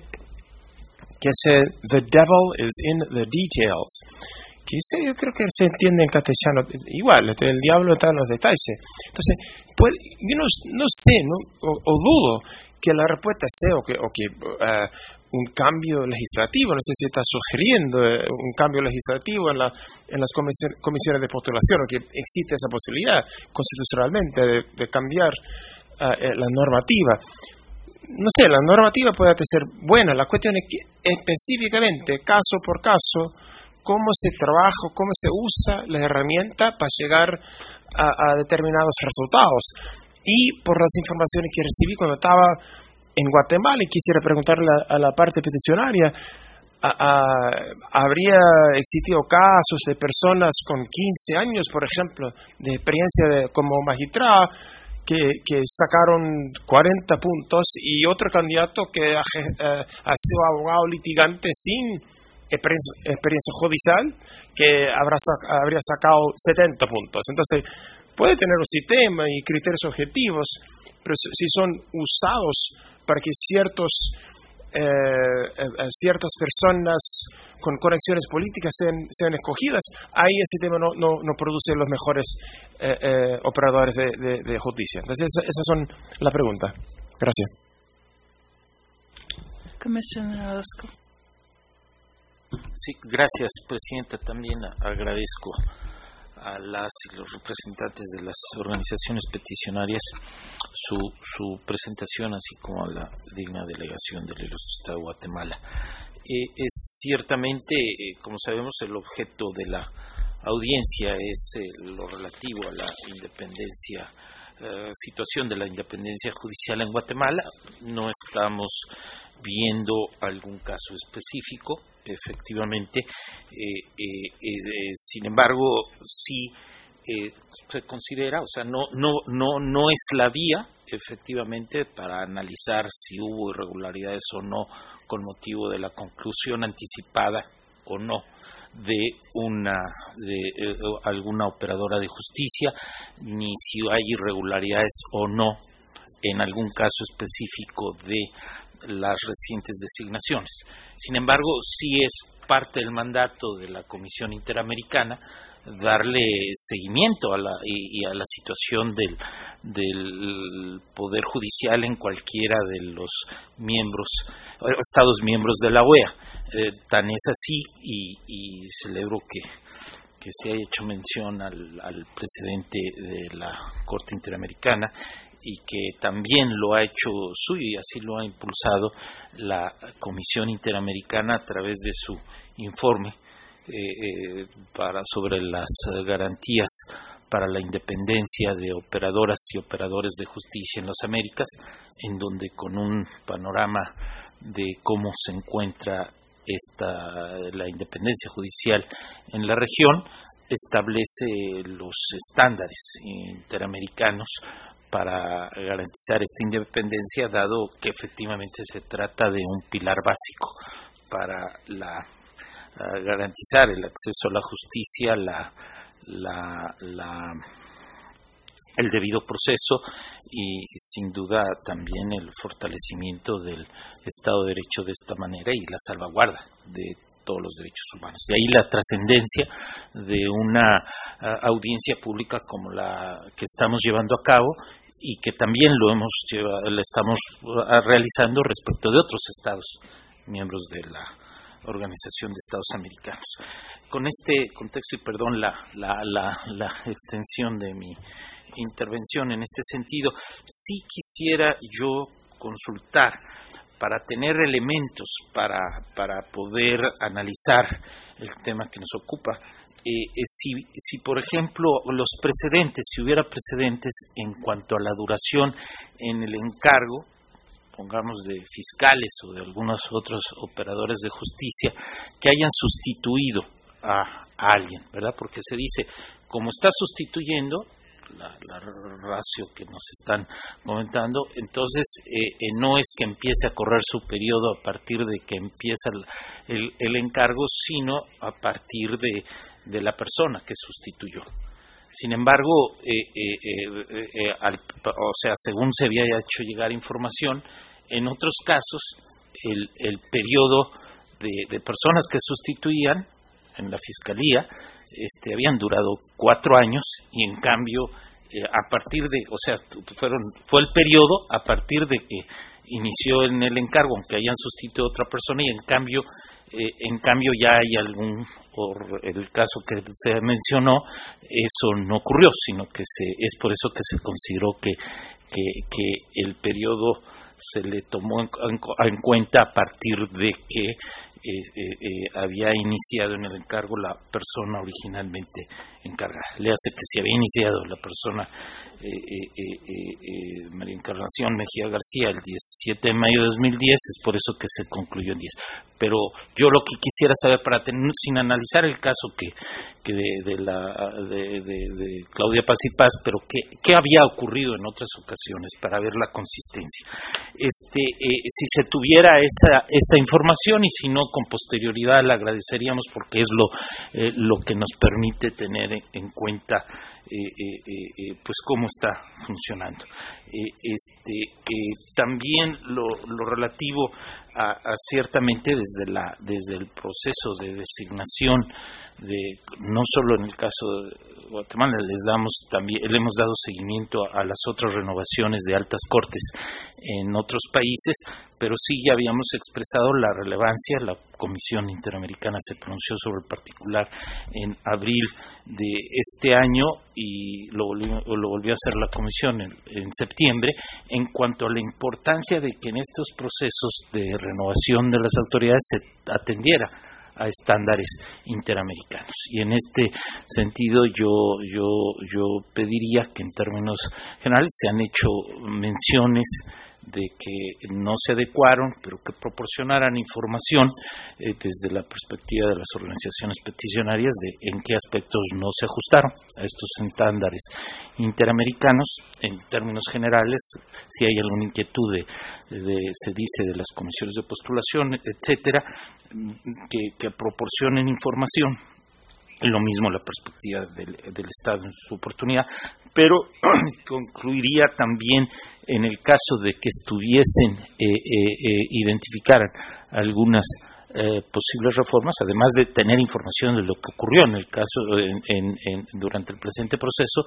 que es eh, the devil is in the details, que ese yo creo que se entiende en castellano igual, el diablo está en los detalles. Entonces, puede, yo no, no sé, ¿no? O, o dudo que la respuesta sea o que, o que uh, un cambio legislativo, no sé si está sugiriendo uh, un cambio legislativo en, la, en las comisiones, comisiones de postulación, o que existe esa posibilidad constitucionalmente de, de cambiar uh, eh, la normativa. No sé, la normativa puede ser buena, la cuestión es que específicamente, caso por caso, cómo se trabaja, cómo se usa la herramienta para llegar a, a determinados resultados. Y por las informaciones que recibí cuando estaba en Guatemala, y quisiera preguntarle a, a la parte peticionaria, a, a, ¿habría existido casos de personas con quince años, por ejemplo, de experiencia de, como magistrada, que, que sacaron cuarenta puntos, y otro candidato que ha, eh, ha sido abogado litigante sin experiencia, experiencia judicial, que habrá, habría sacado setenta puntos? Entonces, puede tener un sistema y criterios objetivos, pero si son usados para que ciertos eh, eh, ciertas personas con conexiones políticas sean, sean escogidas, ahí el sistema no, no, no produce los mejores eh, eh, operadores de, de, de justicia. Entonces, esa, esas son la pregunta. Gracias. Commissioner Orozco. Sí, gracias, Presidenta. También agradezco a las y los representantes de las organizaciones peticionarias su, su presentación, así como a la digna delegación del Ilustre Estado de Guatemala. Eh, es ciertamente, eh, como sabemos, el objeto de la audiencia es eh, lo relativo a la independencia, eh, situación de la independencia judicial en Guatemala. No estamos viendo algún caso específico, efectivamente, eh, eh, eh, sin embargo, sí eh, se considera, o sea, no, no, no, no es la vía, efectivamente, para analizar si hubo irregularidades o no con motivo de la conclusión anticipada o no de una de eh, alguna operadora de justicia, ni si hay irregularidades o no en algún caso específico de las recientes designaciones. Sin embargo, sí es parte del mandato de la Comisión Interamericana darle seguimiento a la y, y a la situación del, del Poder Judicial en cualquiera de los miembros, Estados miembros de la O E A. Eh, tan es así, y, y celebro que, que se haya hecho mención al, al presidente de la Corte Interamericana, y que también lo ha hecho suyo y así lo ha impulsado la Comisión Interamericana a través de su informe eh, eh, para sobre las garantías para la independencia de operadoras y operadores de justicia en las Américas, en donde con un panorama de cómo se encuentra esta la independencia judicial en la región, establece los estándares interamericanos para garantizar esta independencia, dado que efectivamente se trata de un pilar básico para la, uh, garantizar el acceso a la justicia, la, la, la, el debido proceso y sin duda también el fortalecimiento del Estado de Derecho de esta manera y la salvaguarda de todos los derechos humanos. De ahí la trascendencia de una uh, audiencia pública como la que estamos llevando a cabo y que también lo hemos llevado, la estamos uh, realizando respecto de otros estados miembros de la Organización de Estados Americanos. Con este contexto, y perdón la, la, la, la extensión de mi intervención en este sentido, sí quisiera yo consultar para tener elementos para, para poder analizar el tema que nos ocupa. Eh, eh, si, si, por ejemplo, los precedentes, si hubiera precedentes en cuanto a la duración en el encargo, pongamos de fiscales o de algunos otros operadores de justicia, que hayan sustituido a, a alguien, ¿verdad? Porque se dice, como está sustituyendo, La, la ratio que nos están comentando, entonces eh, eh, no es que empiece a correr su periodo a partir de que empieza el, el, el encargo, sino a partir de, de la persona que sustituyó. Sin embargo, eh, eh, eh, eh, al, o sea, según se había hecho llegar información, en otros casos el, el periodo de, de personas que sustituían en la fiscalía Este, habían durado cuatro años y en cambio eh, a partir de, o sea, fueron fue el periodo a partir de que inició en el encargo, aunque hayan sustituido a otra persona, y en cambio eh, en cambio ya hay algún, por el caso que se mencionó, eso no ocurrió, sino que se es por eso que se consideró que que, que el periodo se le tomó en, en, en cuenta a partir de que Eh, eh, eh, había iniciado en el encargo la persona originalmente encargada. Le hace que si había iniciado la persona eh, eh, eh, eh, María Encarnación Mejía García el diecisiete de mayo de dos mil diez, es por eso que se concluyó en diez. Pero yo lo que quisiera saber, para tener, sin analizar el caso que, que de, de, la, de, de, de Claudia Paz y Paz, pero ¿qué, qué había ocurrido en otras ocasiones para ver la consistencia? Este, eh, si se tuviera esa, esa información, y si no, con posterioridad la agradeceríamos, porque es lo, eh, lo que nos permite tener en, en cuenta eh, eh, eh, pues cómo está funcionando. Eh, este, eh, también lo, lo relativo a, a ciertamente desde la desde el proceso de designación de, no solo en el caso de Guatemala, les damos también le hemos dado seguimiento a, a las otras renovaciones de altas cortes en otros países, pero sí ya habíamos expresado la relevancia. La Comisión Interamericana se pronunció sobre el particular en abril de este año, y lo volvió, lo volvió a hacer la Comisión en, en septiembre, en cuanto a la importancia de que en estos procesos de renovación de las autoridades se atendiera a estándares interamericanos. Y en este sentido yo yo yo pediría que en términos generales se han hecho menciones de que no se adecuaron, pero que proporcionaran información eh, desde la perspectiva de las organizaciones peticionarias de en qué aspectos no se ajustaron a estos estándares interamericanos. En términos generales, si hay alguna inquietud de, de se dice de las comisiones de postulación, etcétera, que, que proporcionen información. Y lo mismo la perspectiva del, del Estado en su oportunidad, pero concluiría también en el caso de que estuviesen, eh, eh, eh, identificaran algunas eh, posibles reformas, además de tener información de lo que ocurrió en el caso en, en, en, durante el presente proceso,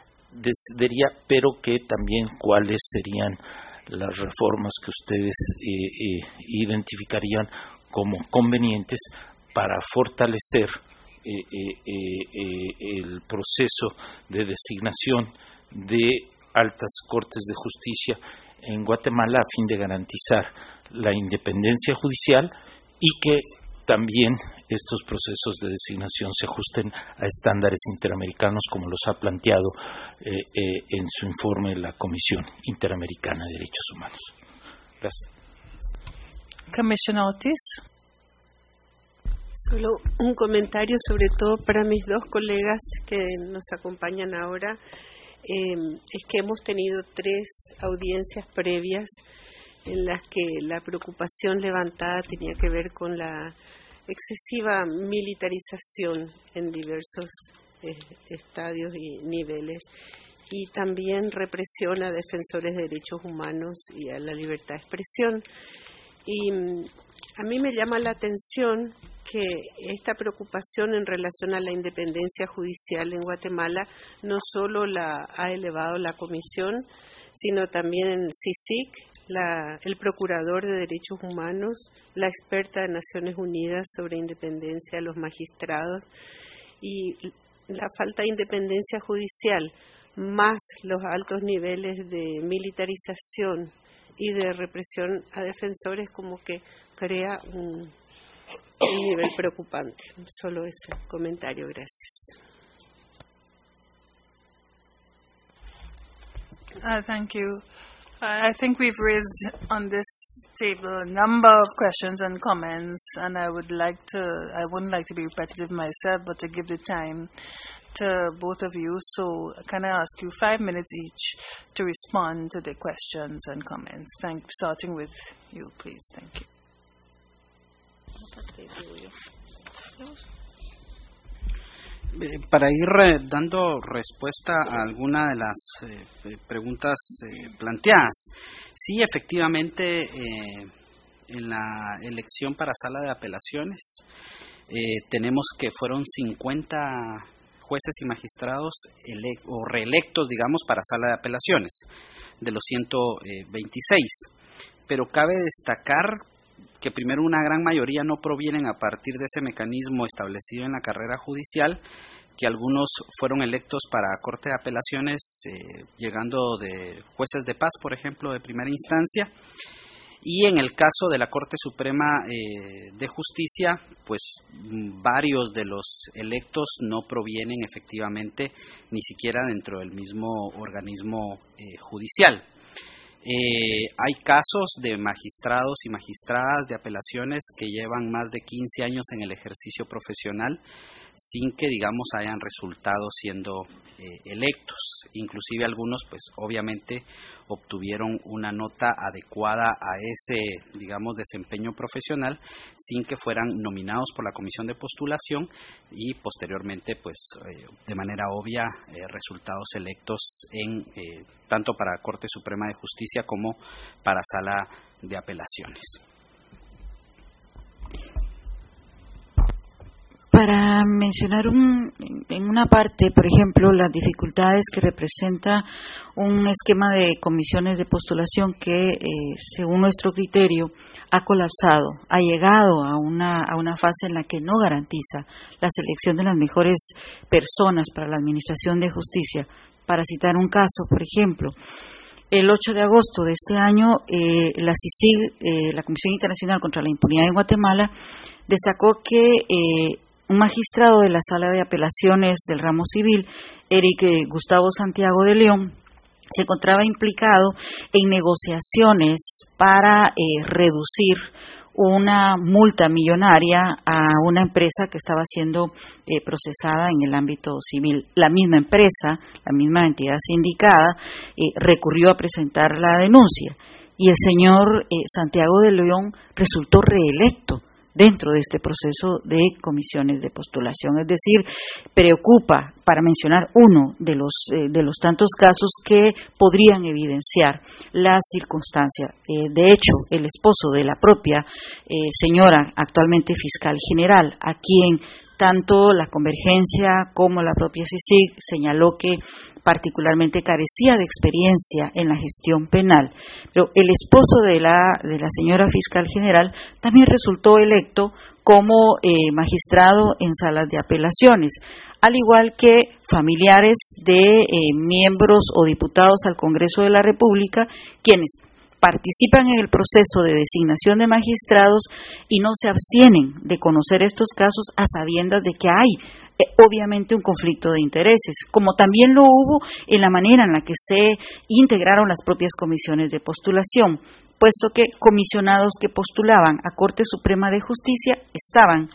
diría, pero que también cuáles serían las reformas que ustedes eh, eh, identificarían como convenientes para fortalecer Eh, eh, eh, el proceso de designación de altas cortes de justicia en Guatemala, a fin de garantizar la independencia judicial y que también estos procesos de designación se ajusten a estándares interamericanos, como los ha planteado eh, eh, en su informe la Comisión Interamericana de Derechos Humanos. Gracias. Commissioner Ortiz. Solo un comentario, sobre todo para mis dos colegas que nos acompañan ahora. Eh, es que hemos tenido tres audiencias previas en las que la preocupación levantada tenía que ver con la excesiva militarización en diversos eh, estadios y niveles, y también represión a defensores de derechos humanos y a la libertad de expresión. Y a mí me llama la atención que esta preocupación en relación a la independencia judicial en Guatemala no solo la ha elevado la Comisión, sino también en C I C I C, la, el Procurador de Derechos Humanos, la experta de Naciones Unidas sobre independencia de los magistrados, y la falta de independencia judicial, más los altos niveles de militarización y de represión a defensores, como que crea un, un nivel preocupante. Solo ese comentario, gracias. Uh, thank you. I think we've raised on this table a number of questions and comments, and I would like to, I wouldn't like to be repetitive myself, but to give the time to both of you. So can I ask you five minutes each to respond to the questions and comments? Thank, starting with you, please. Thank you. Para ir dando respuesta a alguna de las eh, preguntas eh, planteadas, sí, efectivamente, eh, en la elección para sala de apelaciones eh, tenemos que fueron cincuenta jueces y magistrados ele- o reelectos, digamos, para sala de apelaciones, de los ciento veintiséis. Pero cabe destacar que primero una gran mayoría no provienen a partir de ese mecanismo establecido en la carrera judicial, que algunos fueron electos para Corte de Apelaciones, eh, llegando de jueces de paz, por ejemplo, de primera instancia, y en el caso de la Corte Suprema eh, de Justicia, pues varios de los electos no provienen efectivamente ni siquiera dentro del mismo organismo eh, judicial. Eh, hay casos de magistrados y magistradas de apelaciones que llevan más de quince años en el ejercicio profesional sin que, digamos, hayan resultado siendo eh, electos. Inclusive algunos, pues, obviamente, obtuvieron una nota adecuada a ese, digamos, desempeño profesional sin que fueran nominados por la Comisión de Postulación y posteriormente, pues, eh, de manera obvia, eh, resultados electos en eh, tanto para Corte Suprema de Justicia como para Sala de Apelaciones. Para mencionar un, en una parte, por ejemplo, las dificultades que representa un esquema de comisiones de postulación que, eh, según nuestro criterio, ha colapsado, ha llegado a una, a una fase en la que no garantiza la selección de las mejores personas para la administración de justicia. Para citar un caso, por ejemplo, el ocho de agosto de este año, eh, la C I C I G, eh, la Comisión Internacional contra la Impunidad en Guatemala, destacó que eh, un magistrado de la Sala de Apelaciones del ramo civil, Eric Gustavo Santiago de León, se encontraba implicado en negociaciones para eh, reducir una multa millonaria a una empresa que estaba siendo eh, procesada en el ámbito civil. La misma empresa, la misma entidad sindicada, eh, recurrió a presentar la denuncia y el señor eh, Santiago de León resultó reelecto dentro de este proceso de comisiones de postulación. Es decir, preocupa, para mencionar uno de los, eh, de los tantos casos que podrían evidenciar las circunstancias. Eh, de hecho, el esposo de la propia eh, señora, actualmente fiscal general, a quien tanto la Convergencia como la propia C I C I G señaló que particularmente carecía de experiencia en la gestión penal, pero el esposo de la, de la señora fiscal general también resultó electo como eh, magistrado en salas de apelaciones, al igual que familiares de eh, miembros o diputados al Congreso de la República, quienes participan en el proceso de designación de magistrados y no se abstienen de conocer estos casos a sabiendas de que hay eh, obviamente un conflicto de intereses, como también lo hubo en la manera en la que se integraron las propias comisiones de postulación, puesto que comisionados que postulaban a Corte Suprema de Justicia estaban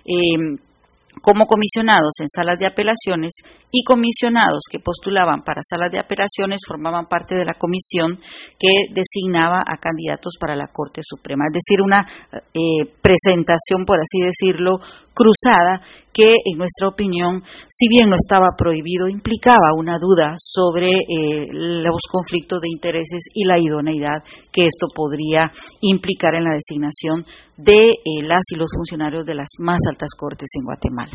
eh, como comisionados en salas de apelaciones y comisionados que postulaban para salas de apelaciones formaban parte de la comisión que designaba a candidatos para la Corte Suprema. Es decir, una eh, presentación, por así decirlo, cruzada que, en nuestra opinión, si bien no estaba prohibido, implicaba una duda sobre eh, los conflictos de intereses y la idoneidad que esto podría implicar en la designación de eh, las y los funcionarios de las más altas cortes en Guatemala.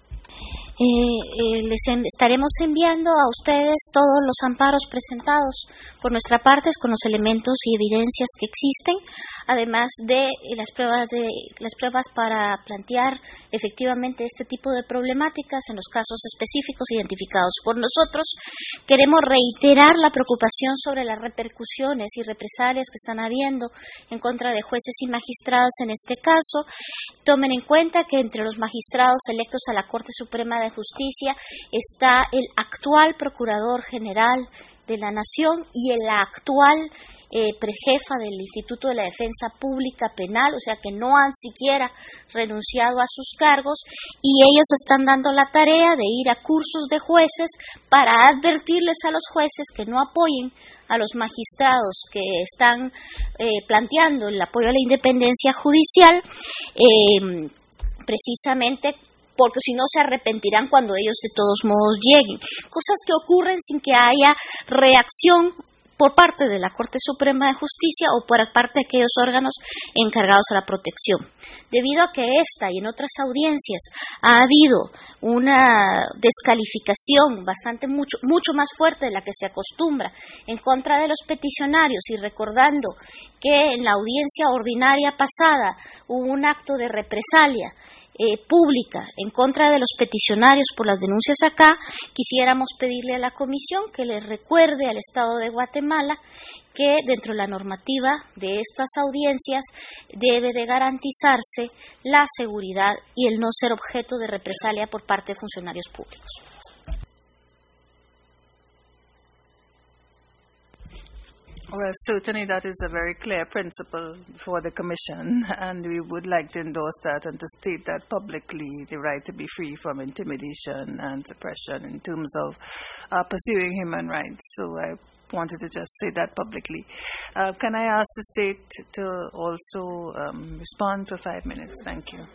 Eh, eh, les en, estaremos enviando a ustedes todos los amparos presentados por nuestra parte con los elementos y evidencias que existen, además de eh, las pruebas de las pruebas para plantear efectivamente este tipo de problemáticas en los casos específicos identificados por nosotros. Queremos reiterar la preocupación sobre las repercusiones y represalias que están habiendo en contra de jueces y magistrados en este caso. Tomen en cuenta que entre los magistrados electos a la Corte Suprema de Justicia está el actual Procurador General de la Nación y el actual eh, prejefa del Instituto de la Defensa Pública Penal, o sea que no han siquiera renunciado a sus cargos, y ellos están dando la tarea de ir a cursos de jueces para advertirles a los jueces que no apoyen a los magistrados que están eh, planteando el apoyo a la independencia judicial, eh, precisamente porque si no se arrepentirán cuando ellos de todos modos lleguen. Cosas que ocurren sin que haya reacción por parte de la Corte Suprema de Justicia o por parte de aquellos órganos encargados a la protección. Debido a que esta y en otras audiencias ha habido una descalificación bastante mucho, mucho más fuerte de la que se acostumbra en contra de los peticionarios, y recordando que en la audiencia ordinaria pasada hubo un acto de represalia Eh, pública en contra de los peticionarios por las denuncias acá, quisiéramos pedirle a la Comisión que les recuerde al Estado de Guatemala que dentro de la normativa de estas audiencias debe de garantizarse la seguridad y el no ser objeto de represalia por parte de funcionarios públicos. Well, certainly that is a very clear principle for the Commission, and we would like to endorse that and to state that publicly, the right to be free from intimidation and suppression in terms of uh, pursuing human rights. So I wanted to just say that publicly. Uh, can I ask the state to also um, respond for five minutes? Thank you.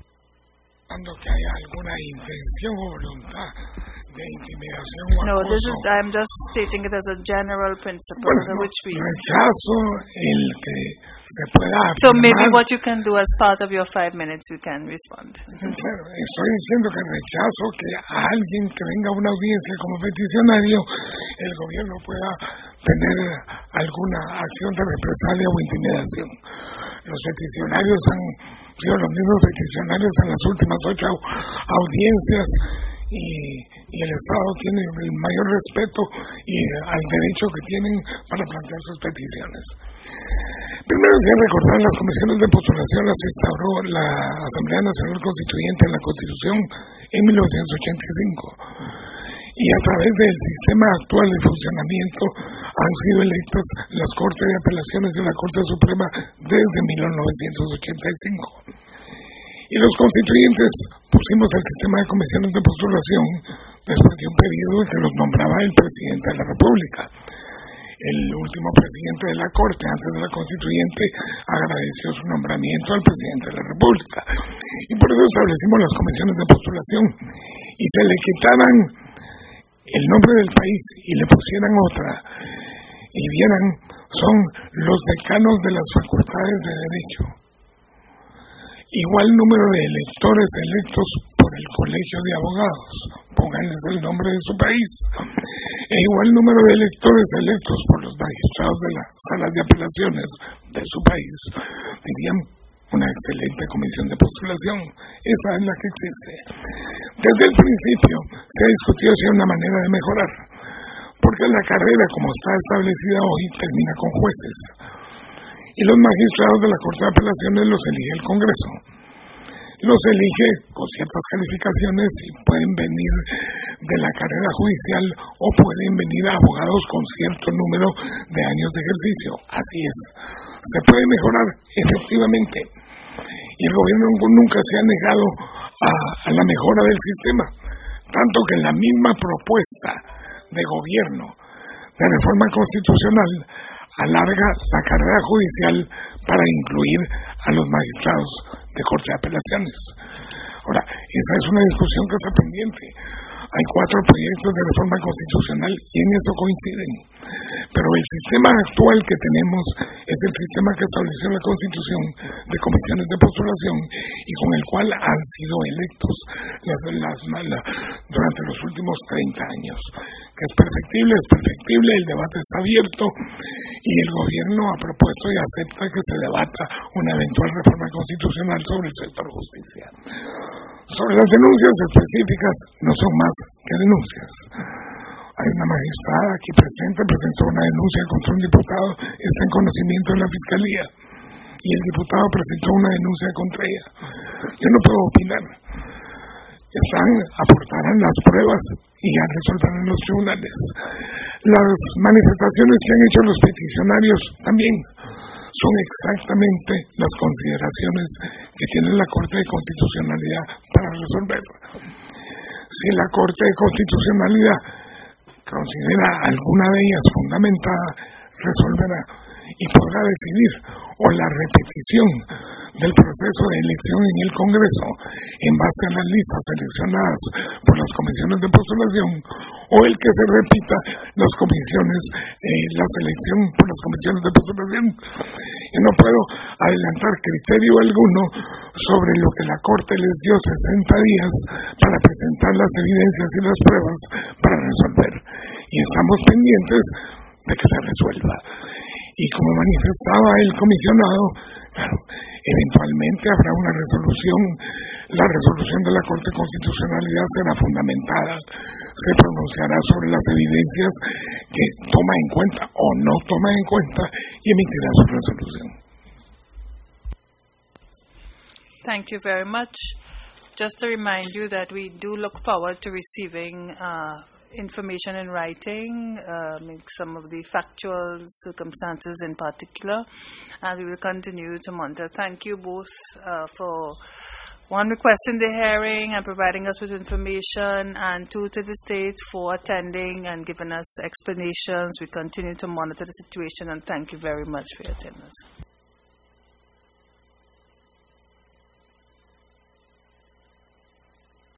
Que haya alguna intención o voluntad de intimidación o no, acoso. this is, I'm just stating it as a general principle bueno, no, which we rechazo el que se pueda afirmar. So maybe what you can do as part of your five minutes, you can respond. Claro, estoy diciendo que rechazo que a alguien que venga a una audiencia como peticionario, el gobierno pueda tener alguna acción de represalia o intimidación. Los peticionarios han sido los mismos peticionarios en las últimas ocho audiencias y, y el Estado tiene el mayor respeto y al derecho que tienen para plantear sus peticiones. Primero, sí, recordar las comisiones de postulación las instauró la Asamblea Nacional Constituyente en la Constitución en mil novecientos ochenta y cinco. Y a través del sistema actual de funcionamiento han sido electas las Cortes de Apelaciones y la Corte Suprema desde mil novecientos ochenta y cinco. Y los constituyentes pusimos el sistema de comisiones de postulación después de un periodo en que los nombraba el presidente de la República. El último presidente de la Corte, antes de la constituyente, agradeció su nombramiento al presidente de la República. Y por eso establecimos las comisiones de postulación. Y se le quitaran el nombre del país y le pusieran otra, y vieran, son los decanos de las facultades de Derecho. Igual número de electores electos por el Colegio de Abogados, pónganles el nombre de su país, e igual número de electores electos por los magistrados de las salas de apelaciones de su país. Dirían, una excelente comisión de postulación. Esa es la que existe. Desde el principio se ha discutido si hay una manera de mejorar, porque la carrera, como está establecida hoy, termina con jueces. Y los magistrados de la Corte de Apelaciones los elige el Congreso. Los elige con ciertas calificaciones y pueden venir de la carrera judicial o pueden venir abogados con cierto número de años de ejercicio. Así es. Se puede mejorar, efectivamente. Y el gobierno nunca se ha negado a, a la mejora del sistema, tanto que en la misma propuesta de gobierno de reforma constitucional alarga la carrera judicial para incluir a los magistrados de Corte de Apelaciones. Ahora, esa es una discusión que está pendiente. Hay cuatro proyectos de reforma constitucional y en eso coinciden. Pero el sistema actual que tenemos es el sistema que estableció la Constitución de comisiones de postulación y con el cual han sido electos las, las, la, durante los últimos treinta años. Que es perfectible, es perfectible, el debate está abierto y el gobierno ha propuesto y acepta que se debata una eventual reforma constitucional sobre el sector justicia. Sobre las denuncias específicas, no son más que denuncias. Hay una magistrada aquí presente, presentó una denuncia contra un diputado, está en conocimiento de la Fiscalía, y el diputado presentó una denuncia contra ella. Yo no puedo opinar. Están, aportarán las pruebas y ya resolverán en los tribunales. Las manifestaciones que han hecho los peticionarios también son exactamente las consideraciones que tiene la Corte de Constitucionalidad para resolver. Si la Corte de Constitucionalidad considera alguna de ellas fundamentada, resolverá y podrá decidir o la repetición del proceso de elección en el Congreso en base a las listas seleccionadas por las comisiones de postulación o el que se repita las comisiones, eh, la selección por las comisiones de postulación. Yo no puedo adelantar criterio alguno sobre lo que la Corte les dio sesenta días para presentar las evidencias y las pruebas para resolver. Y estamos pendientes de que se resuelva. Y como manifestaba el comisionado, claro, eventualmente habrá una resolución, la resolución de la Corte de Constitucionalidad será fundamentada, se pronunciará sobre las evidencias que toma en cuenta o no toma en cuenta y emitirá su resolución. Thank you very much. Just to remind you that we do look forward to receiving uh, information in writing, um, some of the factual circumstances in particular, and we will continue to monitor. Thank you both uh, for, one, requesting the hearing and providing us with information, and two, to the state for attending and giving us explanations. We continue to monitor the situation, and thank you very much for your attendance.